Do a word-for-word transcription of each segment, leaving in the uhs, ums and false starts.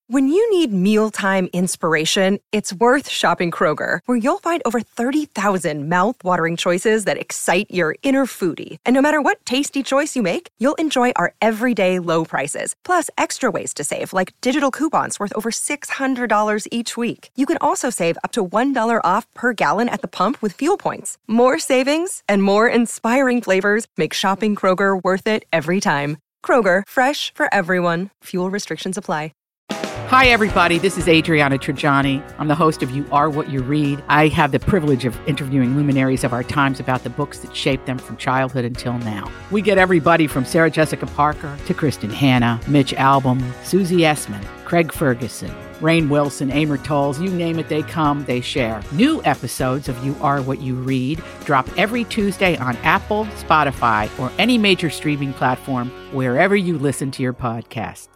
When you need mealtime inspiration, it's worth shopping Kroger, where you'll find over thirty thousand mouth-watering choices that excite your inner foodie. And no matter what tasty choice you make, you'll enjoy our everyday low prices, plus extra ways to save, like digital coupons worth over six hundred dollars each week. You can also save up to one dollar off per gallon at the pump with fuel points. More savings and more inspiring flavors make shopping Kroger worth it every time. Kroger, fresh for everyone. Fuel restrictions apply. Hi, everybody. This is Adriana Trajani. I'm the host of You Are What You Read. I have the privilege of interviewing luminaries of our times about the books that shaped them from childhood until now. We get everybody from Sarah Jessica Parker to Kristen Hanna, Mitch Albom, Susie Essman, Craig Ferguson, Rainn Wilson, Amor Tolls, you name it, they come, they share. New episodes of You Are What You Read drop every Tuesday on Apple, Spotify, or any major streaming platform wherever you listen to your podcasts.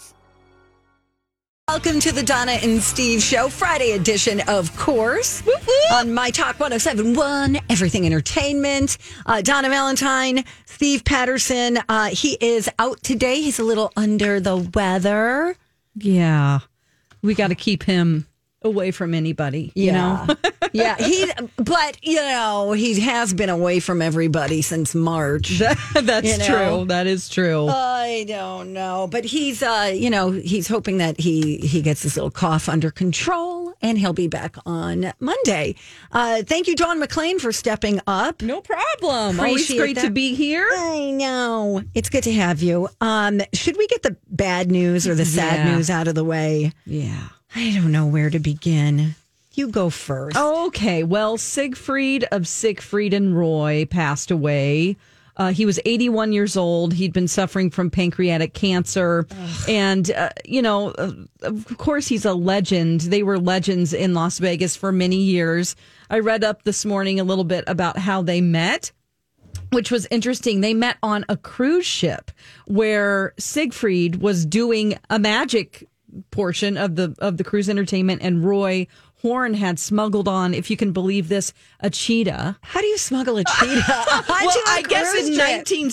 Welcome to the Donna and Steve Show, Friday edition, of course, on My Talk one oh seven point one, Everything Entertainment. Uh, Donna Valentine, Steve Patterson, uh, he is out today. He's a little under the weather. Yeah, we got to keep him away from anybody, you yeah. know? yeah, he. But, you know, he has been away from everybody since March. That, that's you know? true. That is true. I don't know. But he's, uh, you know, he's hoping that he, he gets this little cough under control, and he'll be back on Monday. Uh, thank you, Dawn McLean, for stepping up. No problem. Appreciate Always great that. to be here. I know. It's good to have you. Um, should we get the bad news or the sad Yeah. news out of the way? Yeah. I don't know where to begin. You go first. Okay. Well, Siegfried of Siegfried and Roy passed away. Uh, he was eighty-one years old. He'd been suffering from pancreatic cancer. Ugh. And, uh, you know, uh, of course, he's a legend. They were legends in Las Vegas for many years. I read up this morning a little bit about how they met, which was interesting. They met on a cruise ship where Siegfried was doing a magic portion of the of the cruise entertainment, and Roy Horn had smuggled on, if you can believe this, a cheetah. How do you smuggle a cheetah? well, I guess in nineteen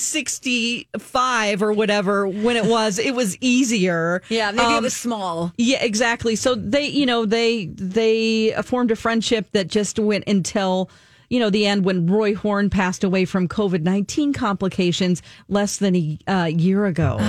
sixty-five or whatever, when it was, it was easier. Yeah, maybe um, it was small. Yeah, exactly. So they, you know, they they formed a friendship that just went until, you know, the end, when Roy Horn passed away from covid nineteen complications less than a uh, year ago.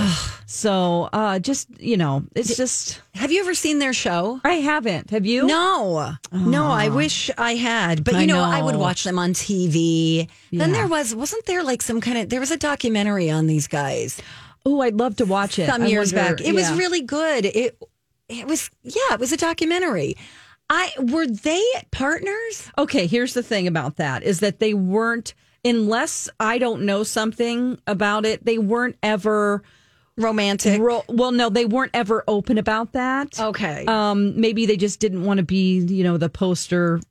So uh, just, you know, it's just... Have you ever seen their show? I haven't. Have you? No. Oh. No, I wish I had. But, you know, I know, I would watch them on T V. Yeah. Then there was, wasn't there like some kind of, there was a documentary on these guys. Oh, I'd love to watch it. Some I years wonder, back. It yeah. was really good. It It was, yeah, it was a documentary. I Were they partners? Okay, here's the thing about that, is that they weren't, unless I don't know something about it, they weren't ever... Romantic. Ro- well, no, they weren't ever open about that. Okay. Um, maybe they just didn't want to be, you know, the poster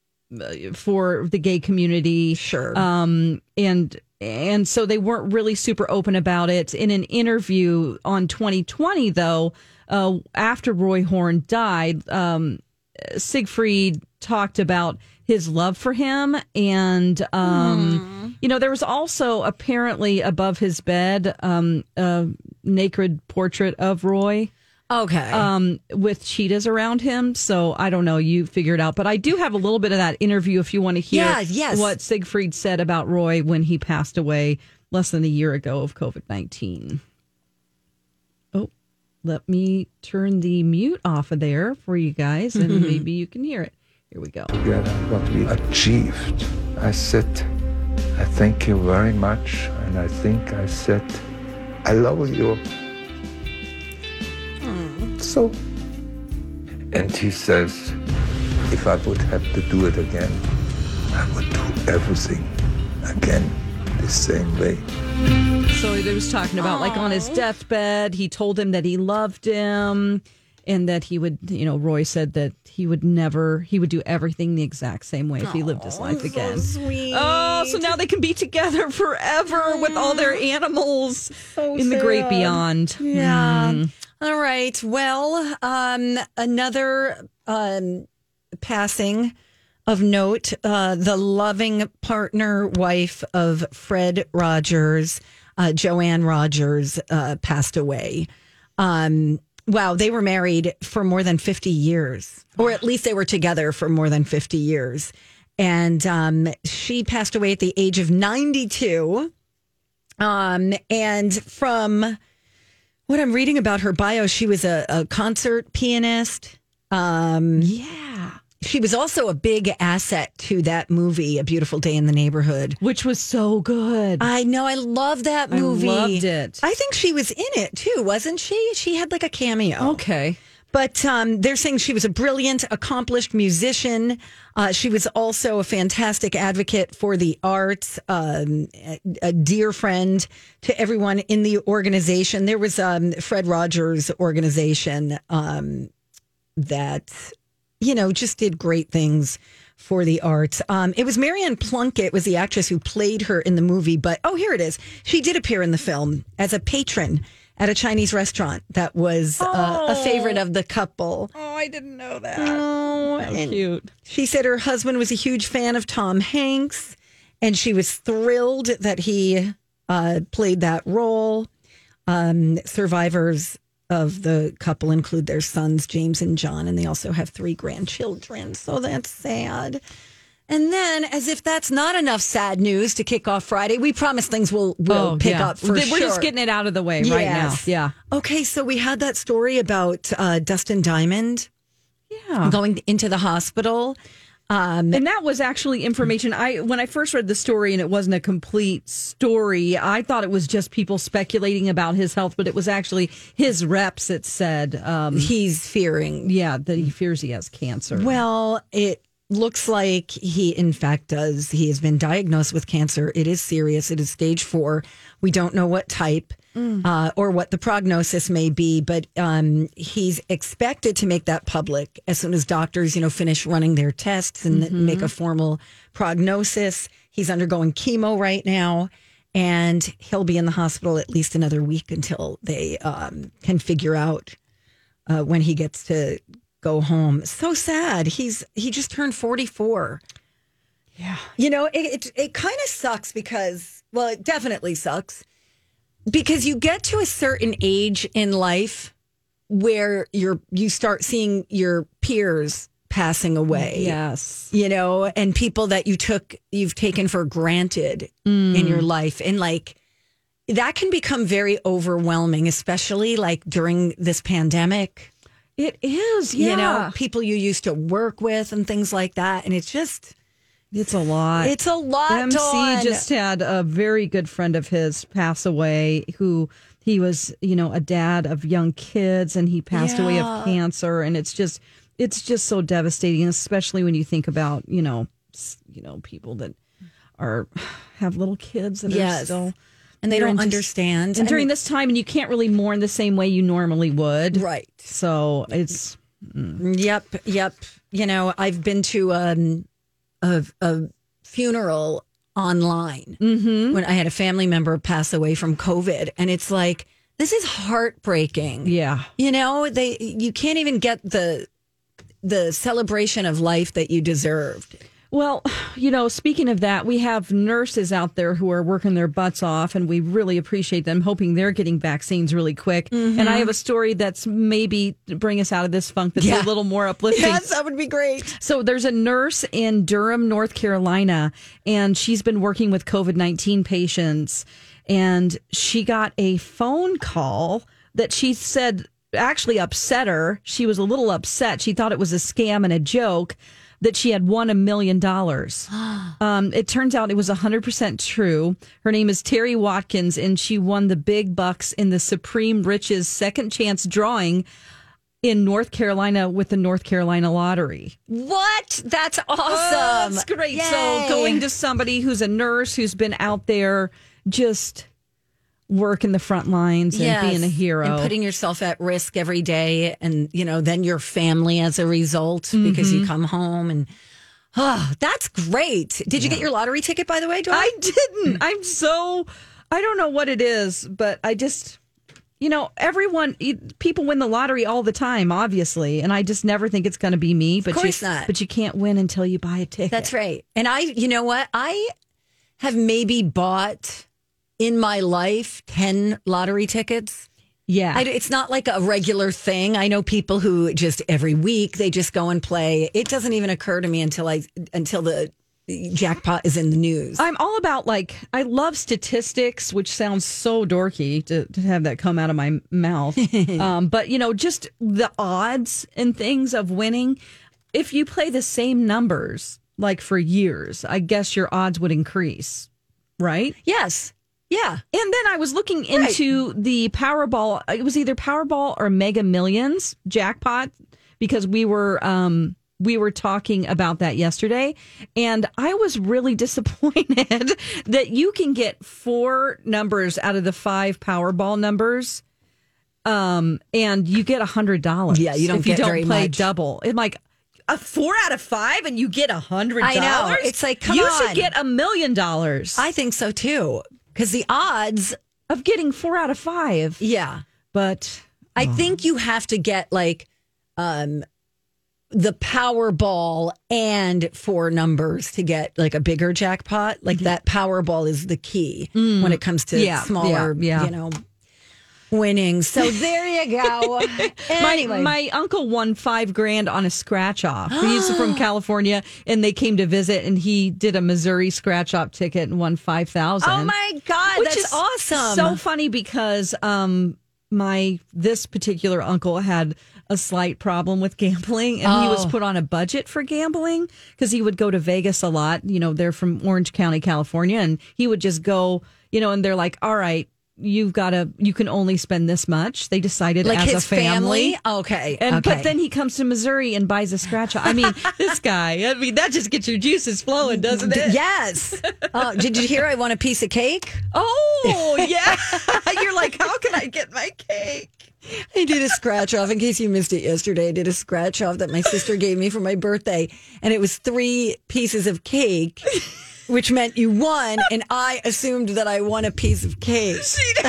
for the gay community. Sure. Um, and and so they weren't really super open about it. In an interview on twenty twenty, though, uh, after Roy Horn died, um, Siegfried talked about his love for him. And, um, mm. you know, there was also apparently above his bed um, a naked portrait of Roy. Okay. Um, with cheetahs around him. So I don't know. You figure it out. But I do have a little bit of that interview if you want to hear yeah, yes. what Siegfried said about Roy when he passed away less than a year ago of covid nineteen. Oh, let me turn the mute off of there for you guys, and maybe you can hear it. Here we go. Together, what we achieved. I said, I thank you very much. And I think I said, I love you. Hmm. So, and he says, if I would have to do it again, I would do everything again the same way. So he was talking about, like, on his deathbed, he told him that he loved him. And that he would, you know, Roy said that he would never, he would do everything the exact same way if he lived his life again. So sweet. Oh, so now they can be together forever with all their animals so in the sad. great beyond. Yeah. Mm. All right. Well, um, another um, passing of note, uh, the loving partner wife of Fred Rogers, uh, Joanne Rogers, uh, passed away. Um Wow, they were married for more than fifty years, or at least they were together for more than fifty years. And um, she passed away at the age of ninety-two. Um, and from what I'm reading about her bio, she was a, a concert pianist. Um, Yeah. She was also a big asset to that movie, A Beautiful Day in the Neighborhood. Which was so good. I know. I love that I movie. loved it. I think she was in it too, wasn't she? She had like a cameo. Okay. But um, they're saying she was a brilliant, accomplished musician. Uh, she was also a fantastic advocate for the arts, um, a, a dear friend to everyone in the organization. There was um, Fred Rogers' organization um, that, you know, just did great things for the arts. Um, it was Marianne Plunkett was the actress who played her in the movie. But, oh, here it is. She did appear in the film as a patron at a Chinese restaurant that was uh, a favorite of the couple. Oh, I didn't know that. Oh, How and cute. she said her husband was a huge fan of Tom Hanks, and she was thrilled that he uh, played that role. Um, survivors of the couple include their sons, James and John, and they also have three grandchildren. So that's sad. And then, as if that's not enough sad news to kick off Friday, we promise things will, will Oh, pick yeah. up for We're sure. just getting it out of the way right now. Yes. Yeah. Okay, so we had that story about uh, Dustin Diamond Yeah. going into the hospital. Um, And that was actually information I when I first read the story, and it wasn't a complete story. I thought it was just people speculating about his health, but it was actually his reps that said, um, he's fearing. yeah, that he fears he has cancer. Well, it looks like he, in fact, does. He has been diagnosed with cancer. It is serious. It is stage four. We don't know what type uh, or what the prognosis may be, but um, he's expected to make that public as soon as doctors, you know, finish running their tests and Mm-hmm. make a formal prognosis. He's undergoing chemo right now, and he'll be in the hospital at least another week until they um, can figure out uh, when he gets to go home. So sad. He's he just turned forty-four. Yeah. You know, it it, it kind of sucks because, well, it definitely sucks because you get to a certain age in life where you're you start seeing your peers passing away. Yes. You know, and people that you took you've taken for granted in your life, and like that can become very overwhelming, especially like during this pandemic. It is. Yeah. You know, people you used to work with and things like that. And it's just, It's a lot. it's a lot. M C Dawn. just had a very good friend of his pass away who he was, you know, a dad of young kids, and he passed away Yeah. of cancer. And it's just, it's just so devastating, especially when you think about, you know, s- you know, people that are, have little kids that are Yes. still. and they You're don't in just- understand. And I during mean, this time, and you can't really mourn the same way you normally would. right. So it's, Yep. Yep. You know, I've been to um, a, a funeral online mm-hmm. when I had a family member pass away from COVID. And it's like, this is heartbreaking. yeah. You know, they you can't even get the the celebration of life that you deserved. Well, you know, speaking of that, we have nurses out there who are working their butts off, and we really appreciate them, hoping they're getting vaccines really quick. Mm-hmm. And I have a story that's maybe to bring us out of this funk that's Yeah. a little more uplifting. Yes, that would be great. So there's a nurse in Durham, North Carolina, and she's been working with COVID nineteen patients, and she got a phone call that she said actually upset her. She was a little upset. She thought it was a scam and a joke, that she had won a million dollars. Um, it turns out it was one hundred percent true. Her name is Terry Watkins, and she won the big bucks in the Supreme Riches Second Chance drawing in North Carolina with the North Carolina Lottery. What? That's awesome. Oh, that's great. Yay. So going to somebody who's a nurse who's been out there just working the front lines and Yes. being a hero. And putting yourself at risk every day, and you know, then your family as a result because Mm-hmm. you come home and oh, that's great. Did you get your lottery ticket, by the way, Dawn? I didn't. I'm so, I don't know what it is, but I just, you know, everyone, people win the lottery all the time, obviously. And I just never think it's going to be me. But course you, not. But you can't win until you buy a ticket. That's right. And I, you know what? I have maybe bought in my life ten lottery tickets. Yeah. I, it's not like a regular thing. I know people who just every week they just go and play. It doesn't even occur to me until I until the jackpot is in the news. I'm all about like, I love statistics, which sounds so dorky to, to have that come out of my mouth. um, but, you know, just the odds and things of winning. If you play the same numbers like for years, I guess your odds would increase, right? Yes. Yeah. And then I was looking into right. the Powerball. It was either Powerball or Mega Millions jackpot because we were um, we were talking about that yesterday. And I was really disappointed that you can get four numbers out of the five Powerball numbers. Um, and you get one hundred dollars. Yeah, you don't if get you don't very play much. double. It's like a four out of five and you get one hundred dollars. I know. It's like, come you on. should get a million dollars. I think so too. Because the odds of getting four out of five. Yeah. But I oh. think you have to get like um, the Powerball and four numbers to get like a bigger jackpot. Like mm-hmm. that Powerball is the key mm. when it comes to yeah, smaller, yeah, yeah. you know, winnings. So there you go. Anyway. My my uncle won five grand on a scratch off. He's from California, and they came to visit, and he did a Missouri scratch off ticket and won five thousand. Oh my god, which that's is awesome! So funny because um my this particular uncle had a slight problem with gambling, and oh. he was put on a budget for gambling because he would go to Vegas a lot. You know, they're from Orange County, California, and he would just go. You know, and they're like, all right. You've got to, you can only spend this much. They decided like as his a family. family? Okay. And, okay. But then he comes to Missouri and buys a scratch off. I mean, this guy, I mean, that just gets your juices flowing, doesn't it? Yes. Uh, did you hear I want a piece of cake? Oh, yeah. You're like, how can I get my cake? I did a scratch off. In case you missed it yesterday, I did a scratch off that my sister gave me for my birthday. And it was three pieces of cake. Which meant you won, and I assumed that I won a piece of cake. It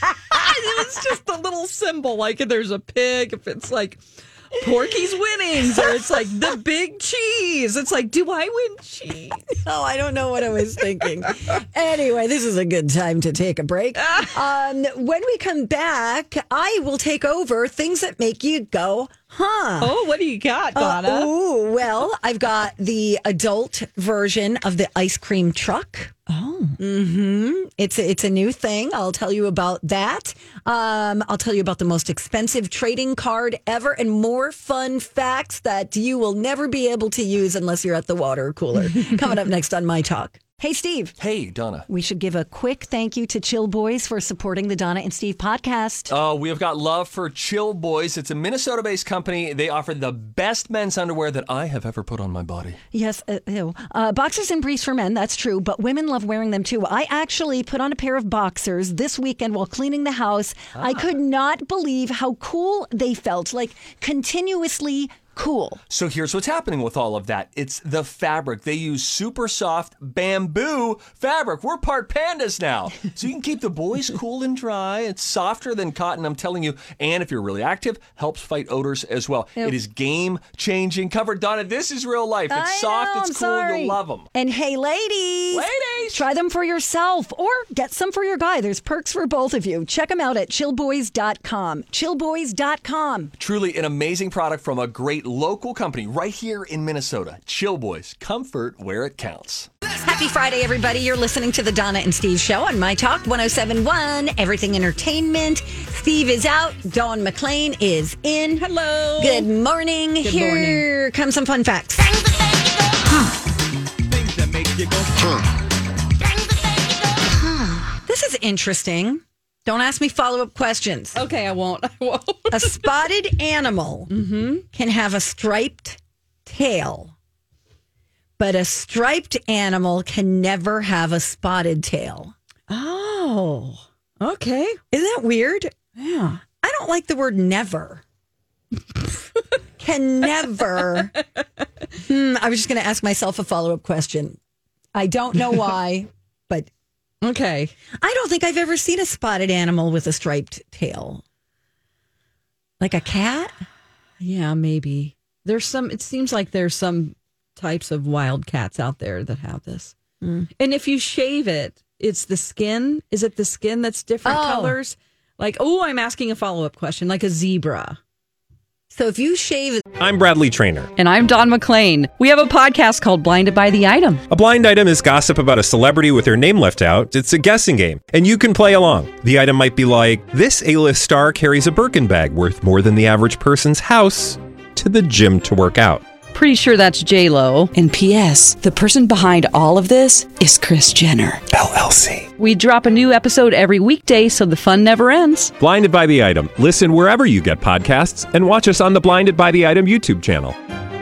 was just a little symbol, like if there's a pig, if it's like Porky's winnings, or it's like the big cheese. It's like, do I win cheese? Oh, I don't know what I was thinking. Anyway, this is a good time to take a break. Um, when we come back, I will take over things that make you go, huh? Oh, what do you got, Donna? Uh, ooh, well, I've got the adult version of the ice cream truck. Oh, mm-hmm. It's a, it's a new thing. I'll tell you about that. Um, I'll tell you about the most expensive trading card ever, and more fun facts that you will never be able to use unless you're at the water cooler. Coming up next on My Talk. Hey, Steve. Hey, Donna. We should give a quick thank you to Chill Boys for supporting the Donna and Steve podcast. Oh, we have got love for Chill Boys. It's a Minnesota-based company. They offer the best men's underwear that I have ever put on my body. Yes, uh, ew. Uh, boxers and briefs for men, that's true, but women love wearing them too. I actually put on a pair of boxers this weekend while cleaning the house. Ah. I could not believe how cool they felt, like continuously cool. So here's what's happening with all of that. It's the fabric. They use super soft bamboo fabric. We're part pandas now. So you can keep the boys cool and dry. It's softer than cotton, I'm telling you. And if you're really active, helps fight odors as well. Yep. It is game-changing. Cover, Donna, this is real life. It's I soft, know, it's I'm cool, sorry. you'll love them. And hey, ladies. Ladies. Try them for yourself or get some for your guy. There's perks for both of you. Check them out at chill boys dot com. chill boys dot com. Truly an amazing product from a great local company right here in Minnesota. Chill Boys, comfort where it counts. Happy Friday, everybody. You're listening to the Donna and Steve Show on My Talk one oh seven point one, Everything Entertainment. Steve is out. Dawn McClain is in. Hello. Good morning. Good Here morning. come some fun facts. Things that make you go, huh. This is interesting. Don't ask me follow-up questions. Okay, I won't. I won't. A spotted animal mm-hmm. can have a striped tail, but a striped animal can never have a spotted tail. Oh, okay. Isn't that weird? Yeah. I don't like the word never. Can never. hmm, I was just going to ask myself a follow-up question. I don't know why, but... Okay. I don't think I've ever seen a spotted animal with a striped tail. Like a cat? Yeah, maybe. There's some, it seems like there's some types of wild cats out there that have this. Mm. And if you shave it, it's the skin. Is it the skin that's different oh. colors? Like, oh, I'm asking a follow-up question, like a zebra. So if you shave... I'm Bradley Trainer. And I'm Don McClain. We have a podcast called Blinded by the Item. A blind item is gossip about a celebrity with their name left out. It's a guessing game, and you can play along. The item might be like, this A-list star carries a Birkin bag worth more than the average person's house to the gym to work out. Pretty sure that's J-Lo. And P S the person behind all of this is Kris Jenner, L L C. We drop a new episode every weekday so the fun never ends. Blinded by the Item. Listen wherever you get podcasts and watch us on the Blinded by the Item YouTube channel.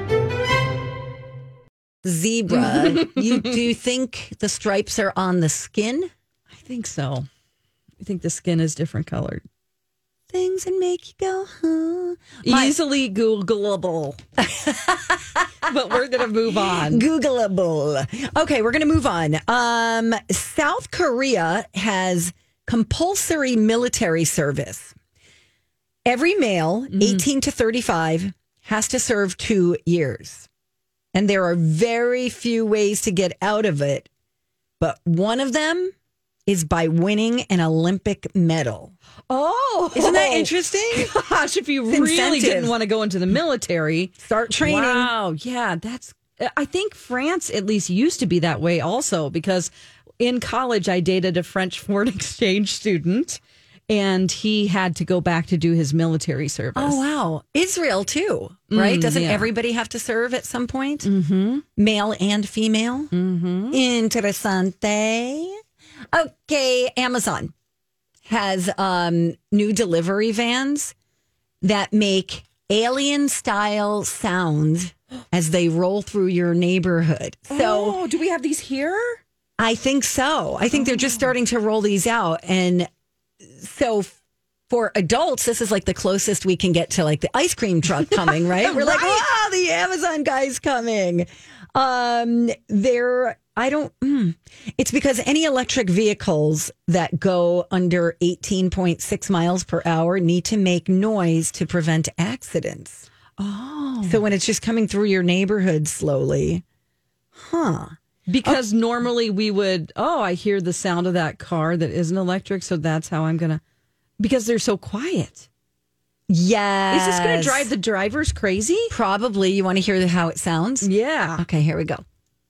Zebra, you do you think the stripes are on the skin? I think so. I think the skin is different colored. Things that make you go, huh? My- Easily Googleable. But we're going to move on. Googleable. Okay, we're going to move on. Um, South Korea has compulsory military service. Every male, mm. eighteen to thirty-five, has to serve two years. And there are very few ways to get out of it. But one of them is by winning an Olympic medal. Oh, isn't that interesting? Gosh, if you it's really incentive. didn't want to go into the military, start training. Wow, yeah, that's. I think France at least used to be that way also, because in college I dated a French foreign exchange student, and he had to go back to do his military service. Oh wow, Israel too, right? Mm, Doesn't yeah. everybody have to serve at some point? Mm-hmm. Male and female. Mm-hmm. Interessante. Okay, Amazon has um, new delivery vans that make alien-style sounds as they roll through your neighborhood. So, oh, do we have these here? I think so. I think oh. they're just starting to roll these out. And so for adults, this is like the closest we can get to like the ice cream truck coming, right? We're like, wow, the Amazon guy's coming. Um, they're, I don't, mm, it's because any electric vehicles that go under eighteen point six miles per hour need to make noise to prevent accidents. Oh. So when it's just coming through your neighborhood slowly, huh? Because oh. normally we would, oh, I hear the sound of that car that isn't electric, so that's how I'm going to, because they're so quiet. Yes. Is this going to drive the drivers crazy? Probably. You want to hear how it sounds? Yeah. Okay, here we go.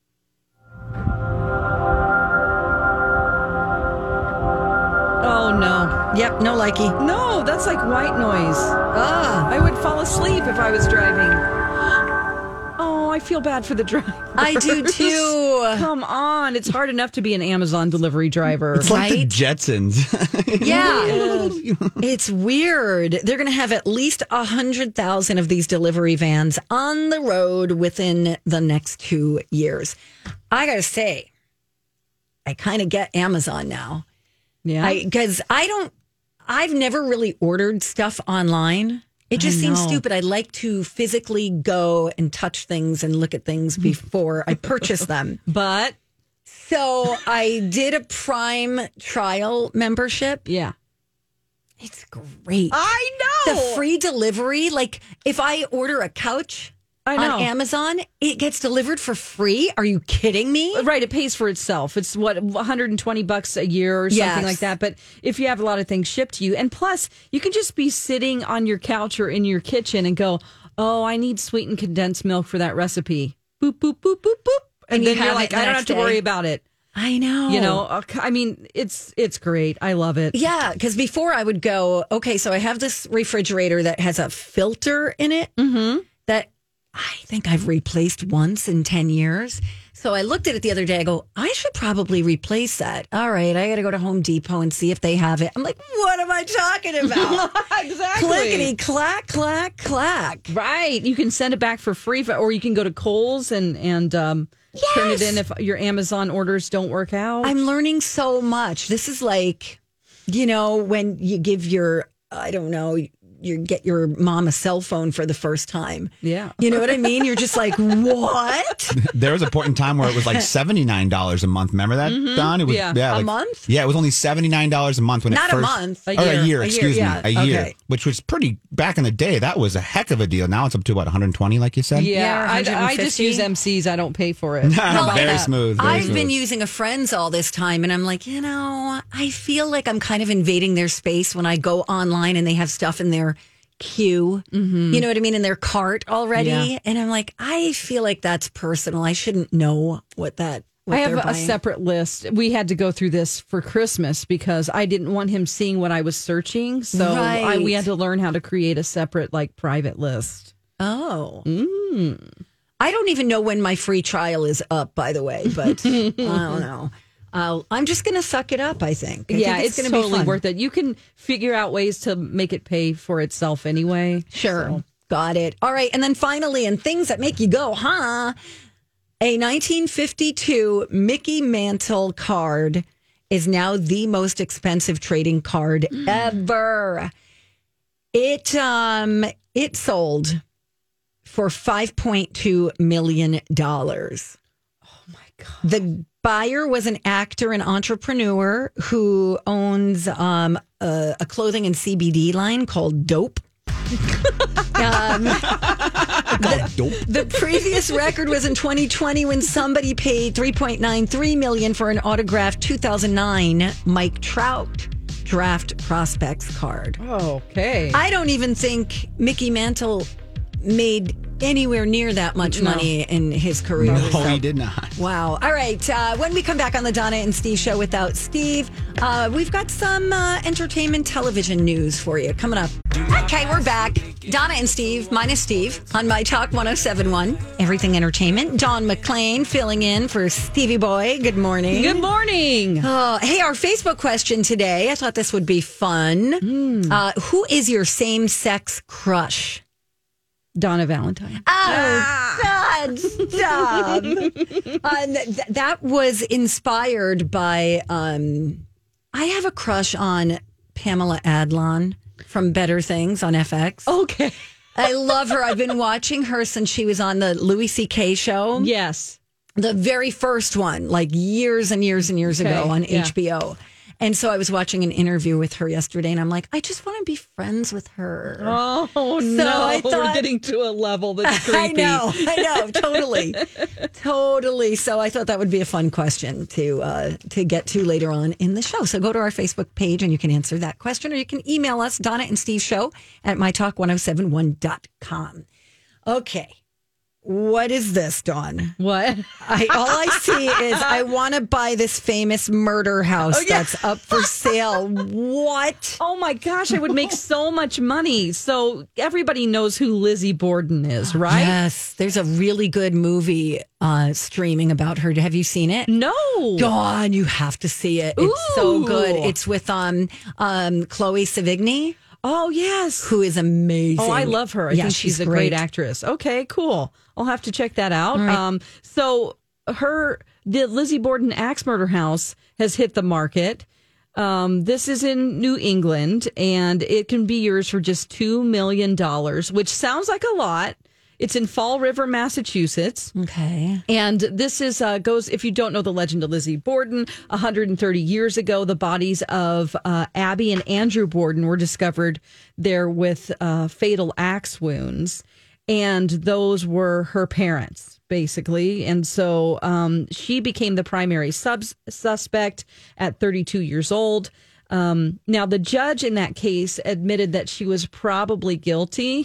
Oh, no. Yep, no likey. No, that's like white noise. Ah. I would fall asleep if I was driving. Oh, I feel bad for the driver. I do too. Come on. It's hard enough to be an Amazon delivery driver. It's like right? the Jetsons. Yeah. It's weird. They're going to have at least one hundred thousand of these delivery vans on the road within the next two years. I got to say, I kind of get Amazon now. Yeah. Because I, I don't, I've never really ordered stuff online. It just I seems know. stupid. I like to physically go and touch things and look at things before I purchase them. But so I did a Prime trial membership. Yeah. It's great. I know. The free delivery. Like if I order a couch I know. on Amazon, it gets delivered for free. Are you kidding me? Right, it pays for itself. It's what one hundred twenty bucks a year or something Yes. like that. But if you have a lot of things shipped to you, and plus you can just be sitting on your couch or in your kitchen and go, "Oh, I need sweetened condensed milk for that recipe." Boop boop boop boop boop, and, And you then you're have like, it the "I don't next have to day. worry about it." I know. You know, I mean, it's it's great. I love it. Yeah, because before I would go, okay, so I have this refrigerator that has a filter in it Mm-hmm. that I think I've replaced once in ten years. So I looked at it the other day. I go, I should probably replace that. All right, I got to go to Home Depot and see if they have it. I'm like, what am I talking about? Exactly. Clickety, clack, clack, clack. Right. You can send it back for free, for, or you can go to Kohl's and and um, turn it Yes. in if your Amazon orders don't work out. I'm learning so much. This is like, you know, when you give your, I don't know, you get your mom a cell phone for the first time. Yeah. You know what I mean? You're just like, what? There was a point in time where it was like seventy-nine dollars a month. Remember that, Mhm. Don? It was, Yeah. A like- month? Yeah, it was only seventy-nine dollars a month when Not it a first... month. A or year. a year, A excuse year, me. yeah. A year. Okay. Which was pretty... Back in the day, that was a heck of a deal. Now it's up to, what, one hundred twenty, like you said? Yeah, I, I just one hundred fifty? use M Cs. I don't pay for it. Well, very smooth. Very I've smooth. been using a Friends all this time, and I'm like, you know, I feel like I'm kind of invading their space when I go online and they have stuff in their queue. Mm-hmm. You know what I mean? In their cart already. Yeah. And I'm like, I feel like that's personal. I shouldn't know what that. What I have they're a buying. separate list. We had to go through this for Christmas because I didn't want him seeing what I was searching. So I, Right. we had to learn how to create a separate, like, private list. Oh. Mm. I don't even know when my free trial is up, by the way, but I don't know. I'll, I'm just going to suck it up, I think. I yeah, think it's, gonna totally be fun. worth it. You can figure out ways to make it pay for itself anyway. Sure. So. Got it. All right. And then finally, and things that make you go, huh? A nineteen fifty-two Mickey Mantle card is now the most expensive trading card ever. It um it sold for five point two million dollars. Oh my God. The buyer was an actor and entrepreneur who owns um, a, a clothing and C B D line called Dope. um, the, Dope. the previous record was in twenty twenty when somebody paid three point nine three million dollars for an autographed two thousand nine Mike Trout draft prospects card. Okay. I don't even think Mickey Mantle made anywhere near that much No. money in his career. No, So- he did not. Wow. All right. Uh, when we come back on the Donna and Steve show without Steve, uh, we've got some uh, entertainment television news for you coming up. Okay, we're back. Donna and Steve, minus Steve, on My Talk one oh seven one, Everything Entertainment. Dawn McClain filling in for Stevie Boy. Good morning. Good morning. Oh, hey, our Facebook question today. I thought this would be fun. Hmm. Uh, who is your same-sex crush? Donna Valentine. Oh, God, stop. uh, th- that was inspired by, um, I have a crush on Pamela Adlon from Better Things on F X. Okay. I love her. I've been watching her since she was on the Louis C K show. Yes. The very first one, like years and years and years Okay, ago on yeah. H B O. And so I was watching an interview with her yesterday, and I'm like, I just want to be friends with her. Oh, So no. I We're thought- getting to a level that's I creepy. know, I know, totally, totally. So I thought that would be a fun question to uh, to get to later on in the show. So go to our Facebook page and you can answer that question, or you can email us, Donna and Steve Show at my talk ten seventy-one dot com. Okay. What is this, Dawn? What? I, all I see is I want to buy this famous murder house Oh, yeah. that's up for sale. What? Oh my gosh, I would make so much money. So everybody knows who Lizzie Borden is, right? Yes, there's a really good movie uh, streaming about her. Have you seen it? No. Dawn, you have to see it. It's so Ooh. good. It's with um um Chloe Sevigny, Oh, yes. who is amazing. Oh, I love her. I Yeah, think she's, a great. actress. Okay, cool. I'll have to check that out. right. Um, so her, the Lizzie Borden Axe Murder House has hit the market. Um, this is in New England, and it can be yours for just two million dollars, which sounds like a lot. It's in Fall River, Massachusetts. Okay. And this is uh, goes, if you don't know the legend of Lizzie Borden, one hundred thirty years ago, the bodies of uh, Abby and Andrew Borden were discovered there with uh, fatal axe wounds. And those were her parents, basically. And so um, she became the primary subs- suspect at thirty-two years old. Um, now, the judge in that case admitted that she was probably guilty.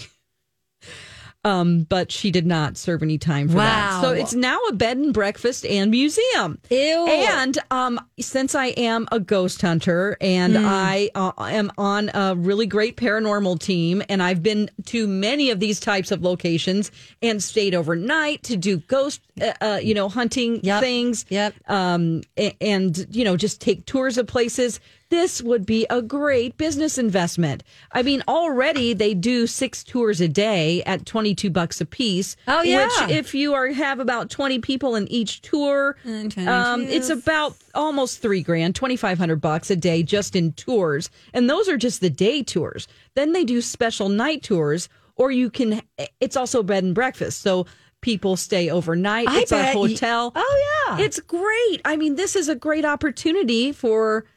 Um, but she did not serve any time for that. Wow. So it's now a bed and breakfast and museum. Ew. And um, since I am a ghost hunter and I uh, am on a really great paranormal team, and I've been to many of these types of locations and stayed overnight to do ghost, uh, uh, you know, hunting Yep. things. Yep. Um, a- and, you know, just take tours of places. this would be a great business investment. I mean, already they do six tours a day at twenty-two bucks a piece. Oh, yeah. Which, if you are have about twenty people in each tour, um, it's about almost three grand, twenty-five hundred bucks a day just in tours. And those are just the day tours. Then they do special night tours, or you can, it's also bed and breakfast. So people stay overnight. I it's a bet y- hotel. Oh, yeah. It's great. I mean, this is a great opportunity for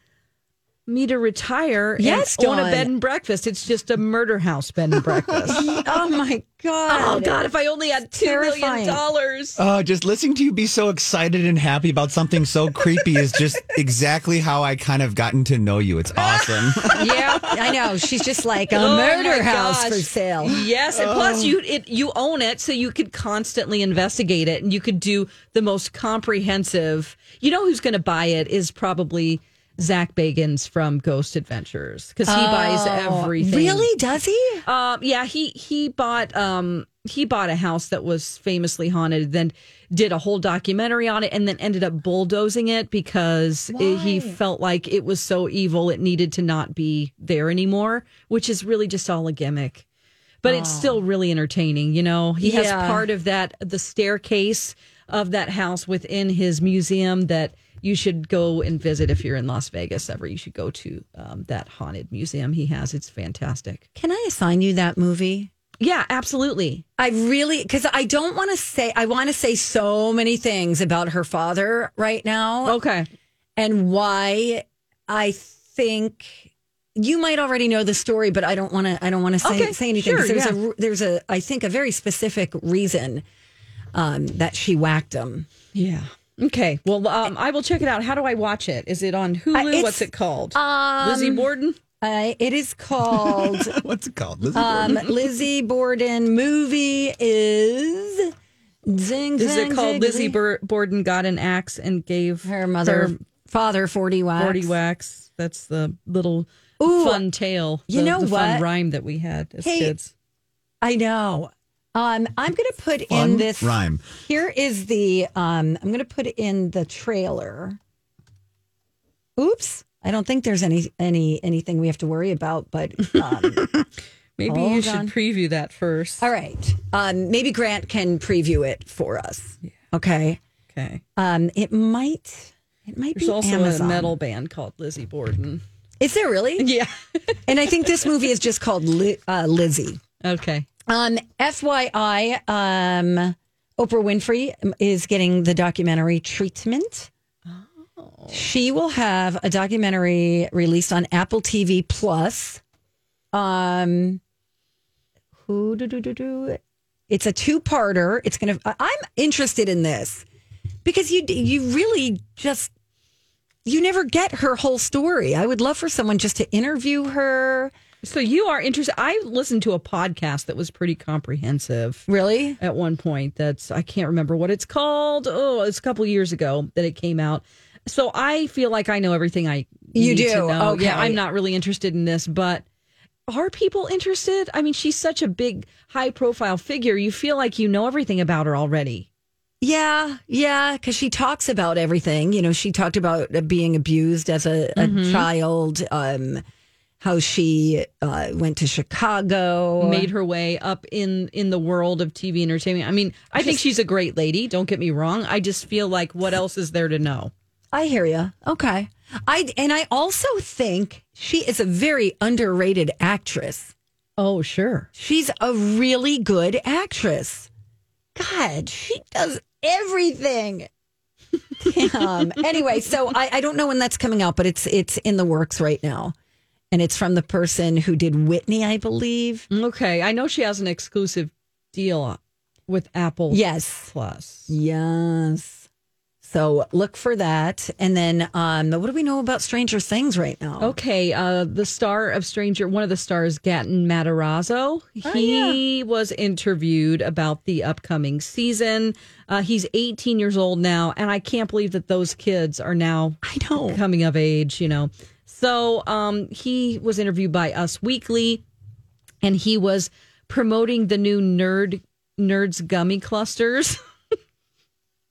me to retire Yes, and own a Dawn. bed and breakfast. It's just a murder house bed and breakfast. Oh, my God. Oh, God, if I only had two million Terrifying. dollars. Oh, just listening to you be so excited and happy about something so creepy is just exactly how I kind of gotten to know you. It's awesome. Yeah, I know. She's just like a Oh, murder my house gosh. for sale. Yes, and plus you it, you own it, so you could constantly investigate it, and you could do the most comprehensive. You know who's going to buy it is probably Zach Bagans from Ghost Adventures, because he buys everything. Really? Does he? Um, yeah, he he bought um he bought a house that was famously haunted, then did a whole documentary on it, and then ended up bulldozing it because it, he felt like it was so evil it needed to not be there anymore, which is really just all a gimmick. But it's still really entertaining, you know. He Yeah. has part of that the staircase of that house within his museum that you should go and visit if you're in Las Vegas ever. You should go to um, that haunted museum he has. It's fantastic. Can I assign you that movie? Yeah, absolutely. I really, because I don't want to say, I want to say so many things about her father right now. Okay. And why I think you might already know the story, but I don't want to, I don't want to say, Okay, say anything. sure, 'cause there's yeah. a, there's a, I think a very specific reason um, that she whacked him. Yeah. Okay. Well, um, I will check it out. How do I watch it? Is it on Hulu? Uh, it's- What's it called? Um, Lizzie Borden? Uh, it is called What's it called? Lizzie um, Borden? Lizzie Borden movie is zing, Is zing, it called zing, Lizzie zing. Bur- Borden got an axe and gave Her mother, her father, forty wax. forty wax? That's the little Ooh, fun tale. you the, know the fun what? rhyme that we had as Hey, kids. I know. Um, I'm going to put Fun in this rhyme. Here is the. Um, I'm going to put in the trailer. Oops! I don't think there's any any anything we have to worry about, but um, Maybe hold you should on. preview that first. all right. Um, maybe Grant can preview it for us. Okay. Okay. Um, it might. It might There's be also Amazon. a metal band called Lizzie Borden. Is there really? Yeah. And I think this movie is just called Li- uh, Lizzie. Okay. Um, F Y I, um, Oprah Winfrey is getting the documentary treatment. Oh. She will have a documentary released on Apple T V Plus. Um, who do do do do? It's a two-parter. It's gonna. I'm interested in this because you you really just you never get her whole story. I would love for someone just to interview her. So you are interested. I listened to a podcast that was pretty comprehensive. Really? At one point, that's I can't remember what it's called. Oh, it's a couple years ago that it came out. So I feel like I know everything I You need do? to know. Okay. Yeah, I'm not really interested in this, but are people interested? I mean, she's such a big, high-profile figure. You feel like you know everything about her already. Yeah, yeah, because she talks about everything. You know, she talked about uh, being abused as a, a Mhm. child, um, how she uh, went to Chicago. Made her way up in in the world of T V entertainment. I mean, I think she's a great lady. Don't get me wrong. I just feel like what else is there to know? I hear you. Okay. I and I also think she is a very underrated actress. Oh, sure. She's a really good actress. God, she does everything. um, anyway, so I, I don't know when that's coming out, but it's it's in the works right now. And it's from the person who did Whitney, I believe. Okay. I know she has an exclusive deal with Apple Yes. Plus. Yes. So look for that. And then um, what do we know about Stranger Things right now? Okay, uh, the star of Stranger, one of the stars, Gatton Matarazzo, he was interviewed about the upcoming season. Uh, he's eighteen years old now, and I can't believe that those kids are now I know. coming of age, you know. So um, he was interviewed by Us Weekly, and he was promoting the new Nerd Nerds gummy clusters.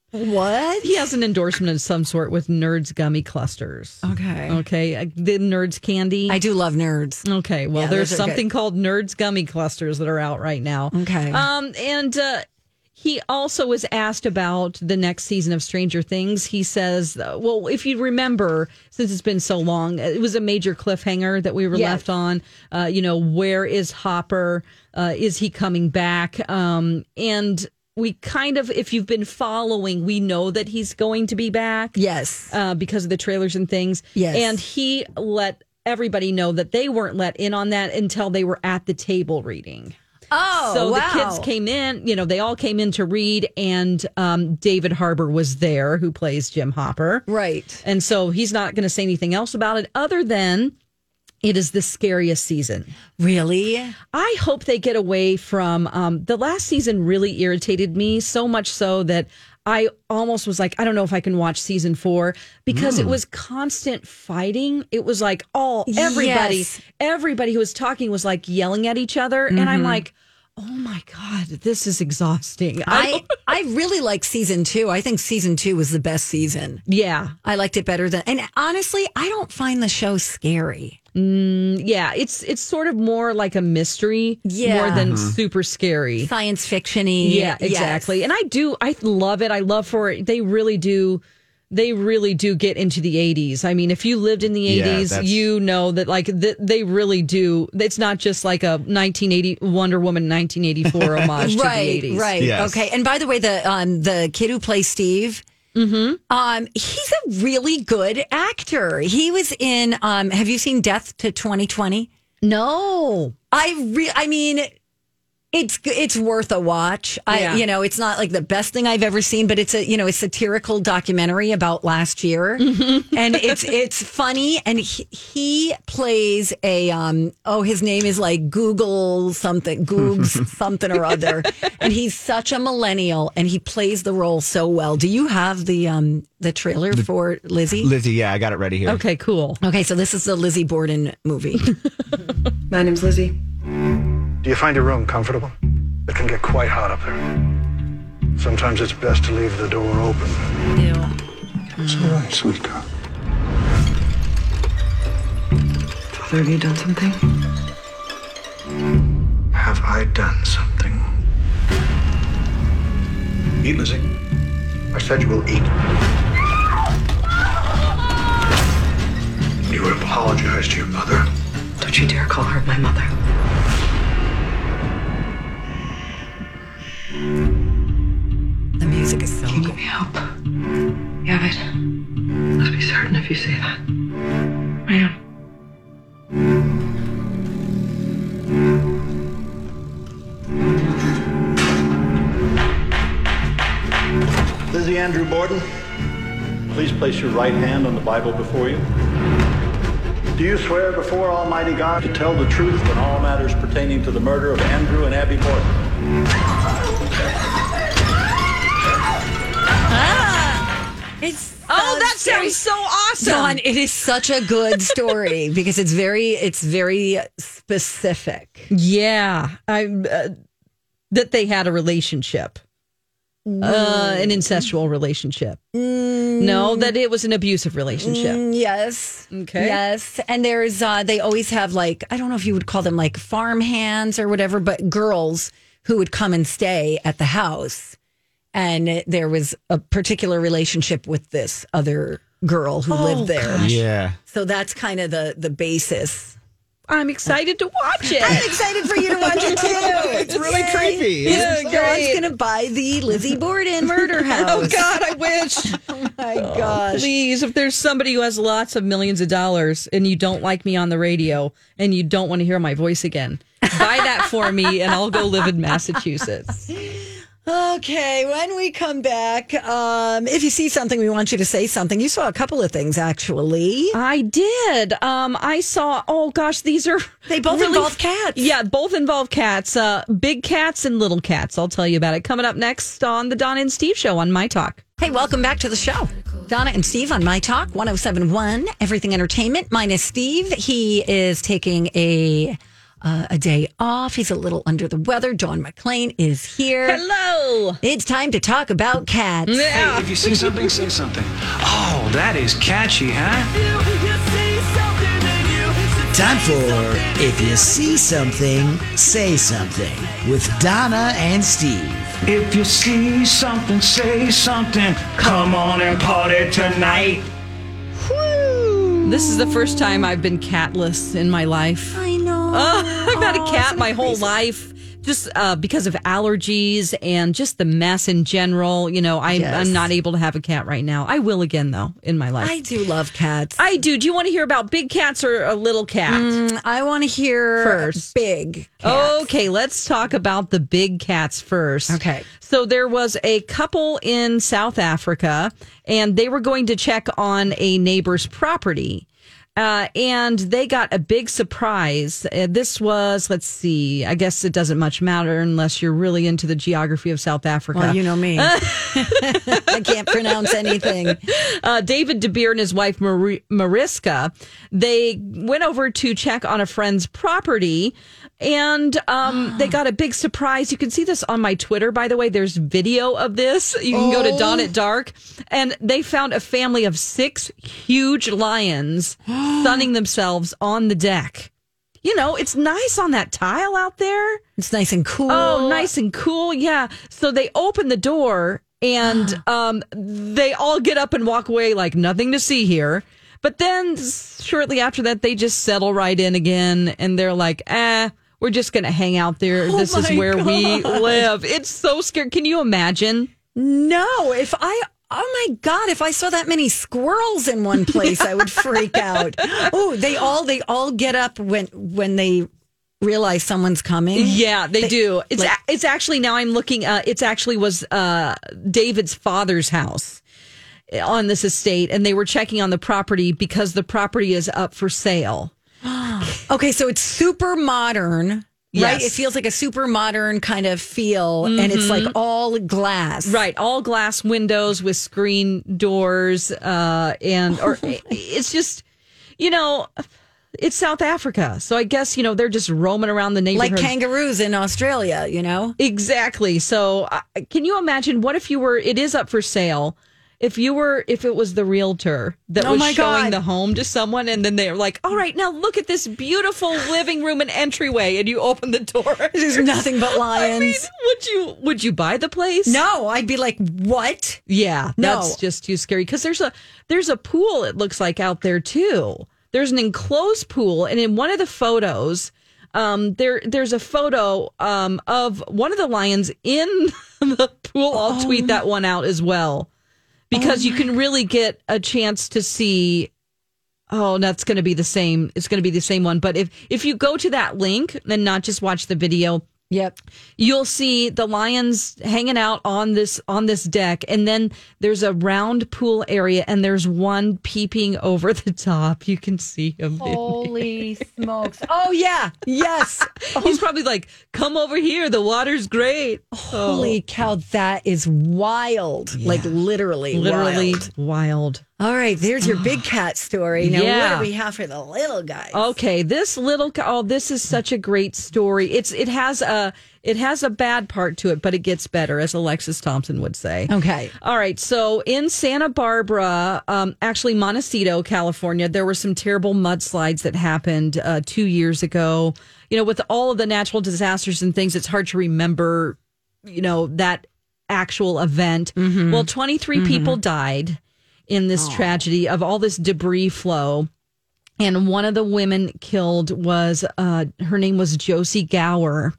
What? He has an endorsement of some sort with Nerds Gummy Clusters. Okay. Okay. uh, The Nerds candy. I do love Nerds. Okay. Well, Yeah, there's those are something good. called Nerds Gummy Clusters that are out right now. Okay. Um, and uh, he also was asked about the next season of Stranger Things. He says, uh, well, if you remember, since it's been so long, it was a major cliffhanger that we were Yes. left on. Uh, you know, where is Hopper? Uh, is he coming back? Um, and we kind of, if you've been following, we know that he's going to be back. Yes. Uh, because of the trailers and things. Yes. And he let everybody know that they weren't let in on that until they were at the table reading. Oh, so wow. the kids came in, you know, they all came in to read, and um, David Harbour was there, who plays Jim Hopper. Right. And so he's not going to say anything else about it other than it is the scariest season. Really? I hope they get away from um, the last season. Really irritated me so much so that I almost was like, I don't know if I can watch season four because Mm. it was constant fighting. It was like all everybody, Yes. everybody who was talking was like yelling at each other, and I'm like, oh my god, this is exhausting. I I really like season two. I think season two was the best season. yeah, I liked it better than, and honestly, I don't find the show scary. yeah. It's it's sort of more like a mystery, Yeah. more than Mhm. super scary. Science fiction-y. Yeah, exactly. And I do, I love it. I love for it. They really do. They really do get into the eighties. I mean, if you lived in the Yeah, eighties, that's- you know that like th- they really do. It's not just like a nineteen eighty Wonder Woman nineteen eighty-four homage to the Right, eighties. right. Yes. Okay. And by the way, the um the kid who plays Steve, Mm-hmm. um, he's a really good actor. He was in um have you seen Death to twenty twenty? No. I re- I mean, it's it's worth a watch. I Yeah. you know, it's not like the best thing I've ever seen, but it's a you know a satirical documentary about last year, and it's it's funny. And he, he plays a um oh his name is like Google something Googs something or other, and he's such a millennial, and he plays the role so well. Do you have the um the trailer for Lizzie? Lizzie, yeah, I got it ready here. Okay, cool. Okay, so this is the Lizzie Borden movie. My name's Lizzie. Do you find your room comfortable? It can get quite hot up there. Sometimes it's best to leave the door open. It's all right, sweetheart. Father, have you done something? Have I done something? Eat, Lizzie. I said you will eat. You would apologize to your mother. Don't you dare call her my mother. The music is so Can you good. give me help? You have it. Let's be certain if you say that. I am. Lizzie Andrew Borden, please place your right hand on the Bible before you. Do you swear before Almighty God to tell the truth in all matters pertaining to the murder of Andrew and Abby Borden? It's Oh, that scary. sounds so awesome. Dawn, it is such a good story because it's very it's very specific. Yeah, I uh, that they had a relationship, uh, an incestual relationship. No, that it was an abusive relationship. Mm, yes. Okay. Yes. And there's uh they always have like I don't know if you would call them like farm hands or whatever, but girls who would come and stay at the house. And there was a particular relationship with this other girl who Oh, lived there. gosh. Yeah. So that's kind of the the basis. I'm excited to watch it. I'm excited for you to watch it too. It's really Yay. creepy. Yeah, It's Dawn's gonna buy the Lizzie Borden murder house. Oh God, I wish. Oh my gosh. Please, if there's somebody who has lots of millions of dollars and you don't like me on the radio and you don't want to hear my voice again, buy that for me and I'll go live in Massachusetts. Okay, when we come back, um, if you see something, we want you to say something. You saw a couple of things, actually. I did. Um, I saw. Oh gosh, these are They both really- involve cats. Yeah, both involve cats. Uh, big cats and little cats. I'll tell you about it coming up next on the Donna and Steve Show on My Talk. Hey, welcome back to the show. Donna and Steve on My Talk one oh seven point one, Everything Entertainment, minus Steve. He is taking a uh, a day off. He's a little under the weather. Dawn McClain is here. Hello. It's time to talk about cats. Hey, if you see something, say something. Oh, that is catchy, huh? Time for If You See Something, Say Something with Donna and Steve. If you see something, say something. Come on and party tonight. Woo. This is the first time I've been catless in my life. I know. Uh, I've had a Oh, cat my whole crazy. life. Just uh, because of allergies and just the mess in general. You know, I, Yes. I'm not able to have a cat right now. I will again, though, in my life. I do love cats. I do. Do you want to hear about big cats or a little cat? Mm, I want to hear First. big cats. Okay, let's talk about the big cats first. Okay. So there was a couple in South Africa, and they were going to check on a neighbor's property. Uh, and they got a big surprise. Uh, this was, let's see, I guess it doesn't much matter unless you're really into the geography of South Africa. Well, you know me. I can't pronounce anything. Uh, David De Beer and his wife Mar- Mariska, they went over to check on a friend's property, and um, they got a big surprise. You can see this on my Twitter, by the way. There's video of this. You can go to Oh. Dawn at Dark, and they found a family of six huge lions sunning themselves on the deck. You know, it's nice on that tile out there. It's nice and cool. Oh, nice and cool. Yeah. So they open the door and um, they all get up and walk away like nothing to see here. But then shortly after that, they just settle right in again. And they're like, eh, we're just going to hang out there. Oh This is my where we God. live. It's so scary. Can you imagine? No, if I, oh my God, if I saw that many squirrels in one place, I would freak out. Oh, they all, they all get up when, when they realize someone's coming. Yeah, they, They- do. It's like- a, it's actually now I'm looking. Uh, it's actually was uh, David's father's house on this estate, and they were checking on the property because the property is up for sale. Okay, so it's super modern. Right, Yes. it feels like a super modern kind of feel, and it's like all glass. Right, all glass windows with screen doors, uh, and or it's just, you know, it's South Africa, so I guess you know they're just roaming around the neighborhood Like kangaroos in Australia, you know? Exactly. So, uh, can you imagine what if you were? It is up for sale. If you were, if it was the realtor that Oh was my showing God. the home to someone, and then they're like, "All right, now look at this beautiful living room and entryway," and you open the door, There's nothing but lions. I mean, would you would you buy the place? No, I'd be like, what? Yeah, No. that's just too scary because there's a there's a pool. It looks like out there too. There's an enclosed pool, and in one of the photos, um, there there's a photo um, of one of the lions in the pool. I'll tweet that one out as well because you can really get a chance to see. Oh, that's going to be the same. It's going to be the same one. But if if you go to that link and not just watch the video. Yep. You'll see the lions hanging out on this on this deck, and then there's a round pool area, and there's one peeping over the top. You can see him. Holy smokes. Oh, yeah. Yes. He's probably like, "Come over here. The water's great." Holy cow. That is wild. Like literally, Literally wild. wild. All right. There's your big cat story. Now, Yeah. what do we have for the little guys? Okay, this little oh, this is such a great story. It's it has a it has a bad part to it, but it gets better, as Alexis Thompson would say. Okay. All right. So in Santa Barbara, um, actually Montecito, California, there were some terrible mudslides that happened uh, two years ago. You know, with all of the natural disasters and things, it's hard to remember, you know, that actual event. Well, twenty-three people died in this tragedy of all this debris flow. And one of the women killed was, uh, her name was Josie Gower.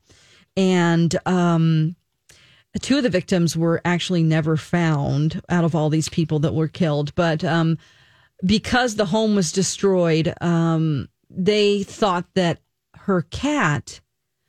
And um, two of the victims were actually never found out of all these people that were killed. But um, because the home was destroyed, um, they thought that her cat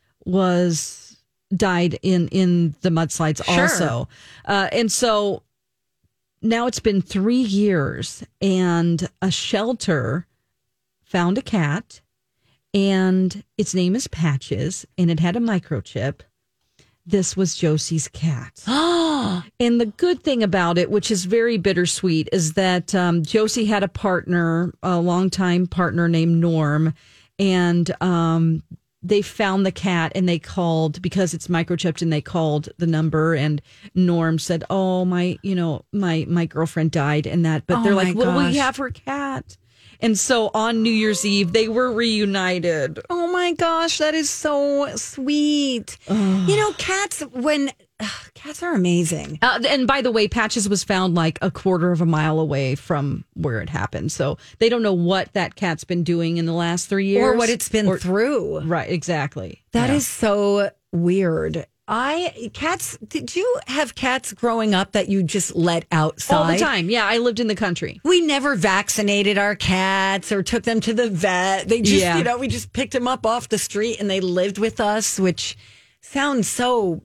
was died in, in the mudslides Sure. also. Uh, and so now it's been three years and a shelter found a cat and its name is Patches and it had a microchip. This was Josie's cat. And the good thing about it, which is very bittersweet, is that um, Josie had a partner, a longtime partner named Norm. And um, they found the cat and they called because it's microchipped and they called the number and Norm said, oh, my, you know, my, my girlfriend died and that, but Oh, they're my like, well, gosh. we have her cat. And so on New Year's Eve, they were reunited. Oh my gosh, that is so sweet. You know, cats, when ugh, cats are amazing. Uh, and by the way, Patches was found like a quarter of a mile away from where it happened. So they don't know what that cat's been doing in the last three years. Or what it's been Or- through. Right, exactly. That Yeah. is so weird. I cats. Did you have cats growing up that you just let outside all the time? Yeah, I lived in the country. We never vaccinated our cats or took them to the vet. They just, Yeah. you know, we just picked them up off the street and they lived with us, which sounds so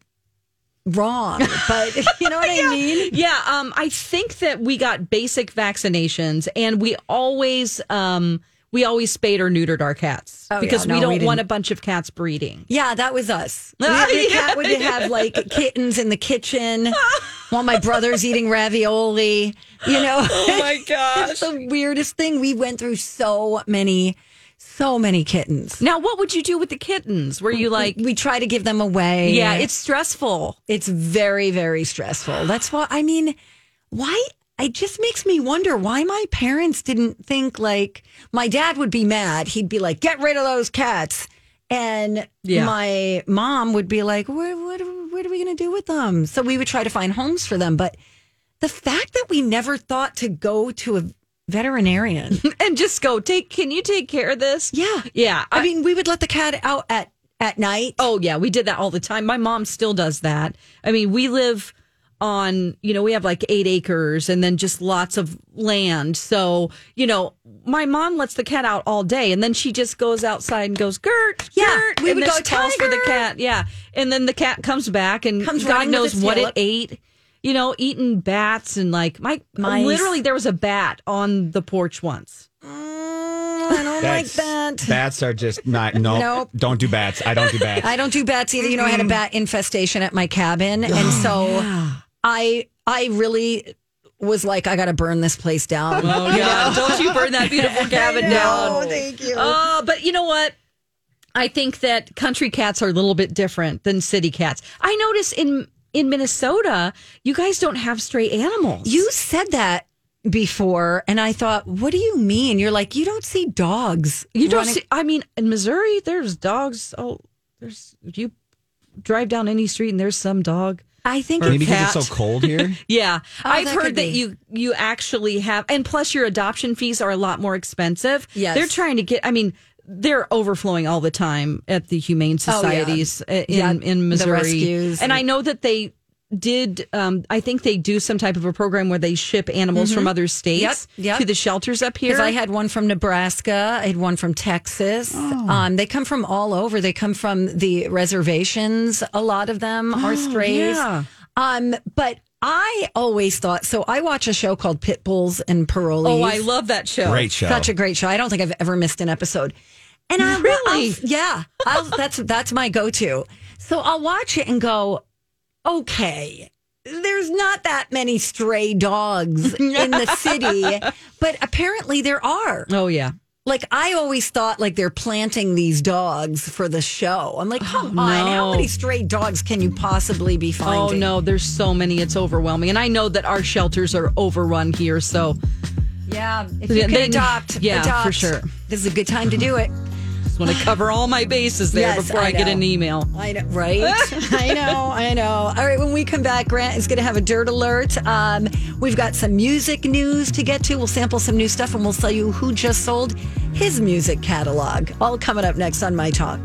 wrong, but you know what I mean? Yeah, um, I think that we got basic vaccinations, and we always um, we always spayed or neutered our cats Oh, because yeah, we no, don't we want didn't. a bunch of cats breeding. Yeah, that was us. We, Ah, the yeah, cat would yeah. have like kittens in the kitchen while my brother's eating ravioli. You know, Oh my gosh. it's the weirdest thing. We went through so many, so many kittens. Now, what would you do with the kittens? Were you like, we try to give them away? yeah, it's stressful. It's very, very stressful. That's why, I mean, why? It just makes me wonder why my parents didn't think like my dad would be mad. He'd be like, get rid of those cats. And Yeah. my mom would be like, what, what, what are we going to do with them? So we would try to find homes for them. But the fact that we never thought to go to a veterinarian. And just go, take, can you take care of this? Yeah. Yeah. I, mean, we would let the cat out at, at night. Oh, yeah, we did that all the time. My mom still does that. I mean, we live on, you know, we have like eight acres and then just lots of land. So, you know, my mom lets the cat out all day and then she just goes outside and goes, Gert, Yeah, Gert, we and would then go, calls for the "Tiger." cat. Yeah. And then the cat comes back and Comes God running with knows its what tail it up. ate. You know, eating bats and like my Mice. literally there was a bat on the porch once. I don't like that. Bats are just not, no, Nope. don't do bats. I don't do bats. I don't do bats either. You know, I had a bat infestation at my cabin, and so I I really was like, I got to burn this place down. Oh, yeah. Don't you burn that beautiful cabin I know, down. thank you. Oh, but you know what? I think that country cats are a little bit different than city cats. I notice in in Minnesota, you guys don't have stray animals. You said that before, and I thought, what do you mean? You're like, you don't see dogs. You don't running- see, I mean, in Missouri, there's dogs. Oh, there's, you drive down any street and there's some dog. I think Or maybe cat. because it's so cold here. Yeah. Oh, I've that heard could that be. you you actually have, and plus your adoption fees are a lot more expensive. Yes. They're trying to get, I mean, they're overflowing all the time at the humane Oh, yeah. societies in, Yeah, in the Missouri. rescues. And I know that they did, um, I think they do some type of a program where they ship animals from other states Yep, yep. to the shelters up here. Because I had one from Nebraska, I had one from Texas. Oh. Um, they come from all over. They come from the reservations. A lot of them are strays. yeah. Um, but I always thought so. I watch a show called Pit Bulls and Parolees. Oh, I love that show. Great show. Such a great show. I don't think I've ever missed an episode. And I Really? I'll- yeah, I'll, that's that's my go-to. So I'll watch it and go, okay, there's not that many stray dogs in the city, but apparently there are. Oh, yeah. Like I always thought, like they're planting these dogs for the show. I'm like, come on, how no. many stray dogs can you possibly be Oh, finding? no, there's so many. It's overwhelming. And I know that our shelters are overrun here. So Yeah, if you Yeah, can then- adopt, yeah, adopt. for sure. This is a good time to do it. just want to cover all my bases there Yes, before I, I get know. an email. I know, right? I know, I know. All right, when we come back, Grant is going to have a dirt alert. Um, we've got some music news to get to. We'll sample some new stuff and we'll tell you who just sold his music catalog. All coming up next on My Talk.